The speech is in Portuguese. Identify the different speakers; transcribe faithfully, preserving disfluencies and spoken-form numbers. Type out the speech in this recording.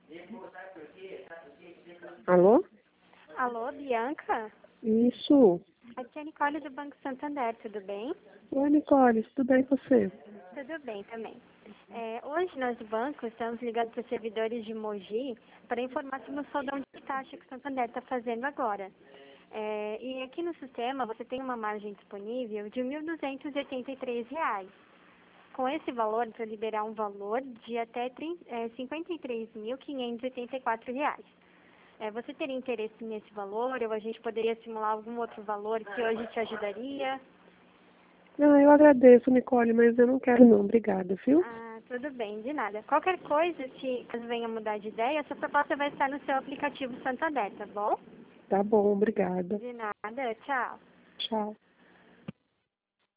Speaker 1: Alô?
Speaker 2: Alô, Bianca?
Speaker 1: Isso.
Speaker 2: Aqui é a Nicole do Banco Santander, tudo bem?
Speaker 1: Oi, Nicole, tudo bem com você?
Speaker 2: Tudo bem também. É, hoje nós do banco estamos ligados para os servidores de Mogi para informar sobre o soldão de taxa que o Santander está fazendo agora. É, e aqui no sistema você tem uma margem disponível de mil duzentos e oitenta e três reais. Com esse valor, para liberar um valor de até cinquenta e três mil quinhentos e oitenta e quatro reais. É, você teria interesse nesse valor ou a gente poderia simular algum outro valor que hoje te ajudaria?
Speaker 1: Ah, eu agradeço, Nicole, mas eu não quero não. Obrigada, viu?
Speaker 2: Ah, tudo bem, de nada. Qualquer coisa, se caso venha mudar de ideia, essa proposta vai estar no seu aplicativo Santander, tá bom?
Speaker 1: Tá bom, obrigada.
Speaker 2: De nada, tchau.
Speaker 1: Tchau.